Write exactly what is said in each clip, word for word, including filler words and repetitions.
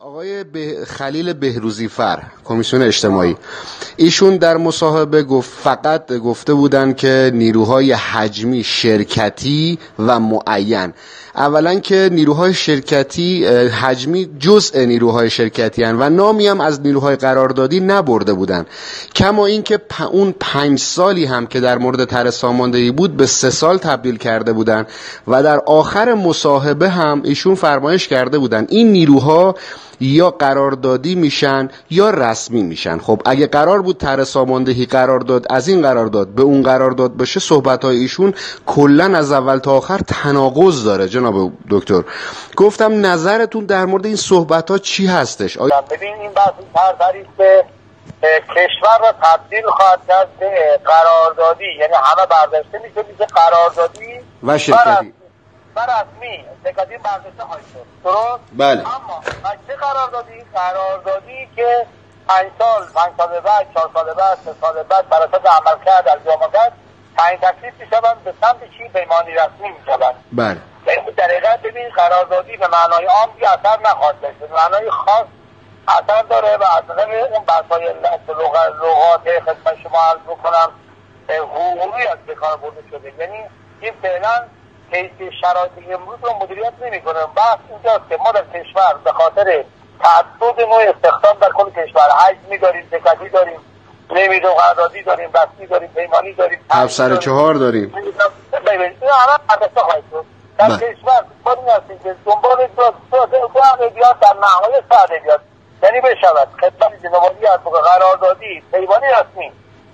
آقای به... خلیل بهروزی فر، کمیسیون اجتماعی، ایشون در مصاحبه گفت فقط گفته بودن که نیروهای حجمی شرکتی و معین. اولا که نیروهای شرکتی حجمی جزء نیروهای شرکتی هن و نامی هم از نیروهای قراردادی نبرده بودن. کما این که پ... اون پنج سالی هم که در مورد طرح ساماندهی بود به سه سال تبدیل کرده بودن و در آخر مصاحبه هم ایشون فرمایش کرده بودن این نیروها یا قراردادی میشن یا رسمی میشن. خب اگه قرار بود طرح ساماندهی قرارداد از این قرارداد به اون قرارداد بشه، صحبت‌های ایشون کلا از اول تا آخر تناقض داره. جناب دکتر، گفتم نظرتون در مورد این صحبت‌ها چی هستش؟ آیا ببین این بحث پرپریست به کشور را تبدیل خواهد کرد به قراردادی، یعنی همه برداشته میشه میشه قراردادی و شرکتی و رسمی تکادی برداشته خواهد شد. درست؟ بله. اما چه قراردادی؟ قراردادی که پنج سال، پنج سال بعد، چهار سال بعد، سه سال بعد بر اساس عمل کرد از جامعه تعیین تکلیف میشوند به سمت چی؟ پیمانی رسمی میشوند. بله. در حقیقت ببین قراردادی به معنای عام بی اثر نخواهد داشت، به معنای خاص اثر داره و از نظر اون بحث‌های لغات خدمت شما عرض بکنم حقوقی از بکار برده شده. یعنی این فعلا کیس شرایط امروز رو مدیریت نمی‌کنه. بحث اینجاست که ما در کشور به خاطر تعدد نوع استخدام در کل کشور حجمی داریم، تکتی داریم، نمیدونم قراردادی داریم، رسمی داریم، پیمانی داریم، افسر چهار داریم. ببینید این همه مدرسه خواهد شد در کشور. کاری هستیم که دنبال دو ادبیات در نهایت سه ادبیات یعنی بشود خدمت جنبالی از قراردادی، پیمانی، رسمی.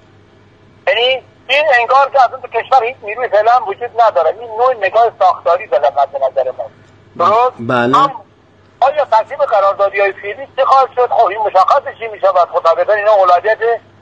یعنی این انگار که از اون کشور هیچ نیروی فعلا وجود نداره. این نوع نگاه ساختاری داره مد نظر ما. درست؟ بله. آیا ترتیب قراردادی‌های فعلی چه خواهد شد؟ خب این مشخص چی می‌شود؟ خب طبیعتاً اینا اولویت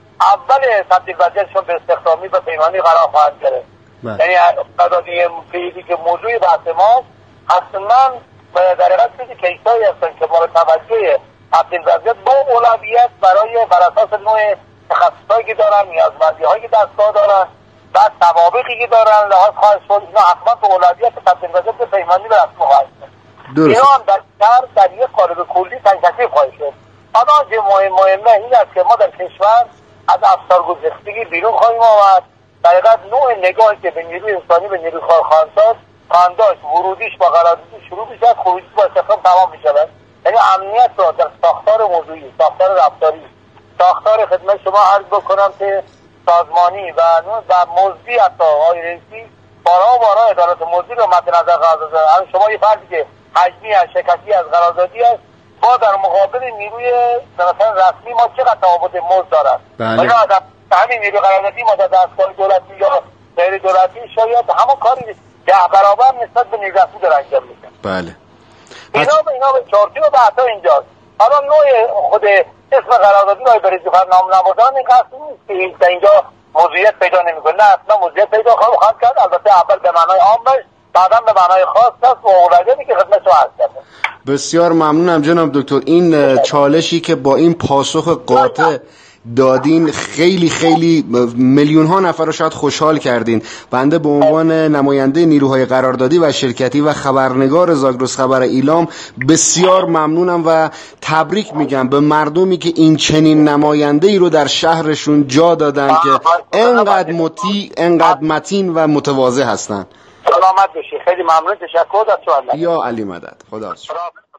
اول تبدیل وضعیتشون به استخدامی و پیمانی قرار خواهد گرفت. یعنی قراردادی فعلی که موضوع بحث ماست حتما در حقیقت چیزی کیسایی هستن که مورد توجه تبدیل وضعیت با اولویت برای بر اساس نوع تخصصایی که دارن، نیازمندی‌هایی که دستگاه دارن و توابقی که دارن لحاظ خواهد شد. اینا حتما به اولویت تبدیل وضعیت به پیمانی و رسمی خواهد شد. اینا هم در کار در یک قالب کلی تعیین تکلیف خواهد شد. اما چه مهم مهمه این است که ما در کشور از افسرگسیختگی بیرون خواهیم آمد. در حقیقت نوع نگاهی که به نیروی انسانی به نیروی کار خواهند داشت خواهند داشت ورودیش با قراردادی شروع میشد، خروجیش با استخدام تمام میشود. یعنی امنیت را در ساختار موضوعی، ساختار رفتاری، ساختار خدمت شما عرض بکنم که سازمانی و و مزدی حتی آقای رئیسی بارها و بارها عدالت مزدی رو مد نظر قرار داده. همین شما یه فردی که حجمی از شرکتی از قراردادی است با در مقابل نیروی مثلا رسمی ما چقدر تفاوت مزد دارد. بله. همین نیروی قراردادی ما در دستگاه دولتی یا غیر دولتی شاید همون کاری که برابر نسبت به نیروی رسمی داره انجام میده. بله. اینا به اینا به چارچوب بحثا اینجاست. حالا نوع خود اسم قراردادی رو برای جفر نام نمودن این قصد نیست که اینجا موضوعیت پیدا نمیکنه. نه اصلا موضوعیت پیدا خواهد کرد. البته اول به معنای عام باشه، بعدا به معنای خاص است و اولویتی که خدمت شما عرض کردم. بسیار ممنونم جناب دکتر. این چالشی که با این پاسخ قاطع دادین خیلی خیلی میلیون ها نفر رو شاید خوشحال کردین. بنده به عنوان نماینده نیروهای قراردادی و شرکتی و خبرنگار زاگرس خبر ایلام بسیار ممنونم و تبریک میگم به مردمی که این چنین نماینده ای رو در شهرشون جا دادن که انقدر مطیع، انقدر متین و متواضع هستن. سلامت بشی. خیلی ممنون. تشکر از شما. یا علی مدد. خدا حافظ.